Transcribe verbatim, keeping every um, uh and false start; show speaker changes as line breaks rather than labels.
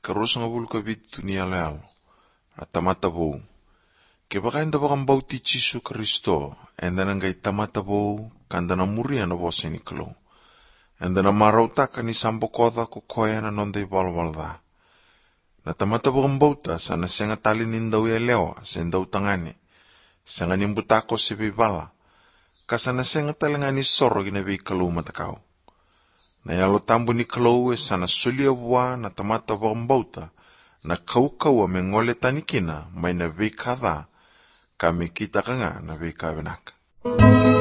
karus nga bulu ka bit dunia leal. Tamata bo. Ke baka inda baka mbauti Jisu Kristo, enda nangai tamata bo, kanda na muria na bose ni klo. Enda na marauta ka ni sambo koda ko koya na nonde balwalda. Na tamata bo mbauta sana senga tali ninda uya lewa, senda utangani. Senga nimbutako si bibala. Kasana senga talangani soro gina bi kalu matakau. Na yalo tambu ni klo e sana sulia bua na tamata bo mbauta. Na kau-kau mengole tanikina may na vikada kami kita ka nga na vikabenaka.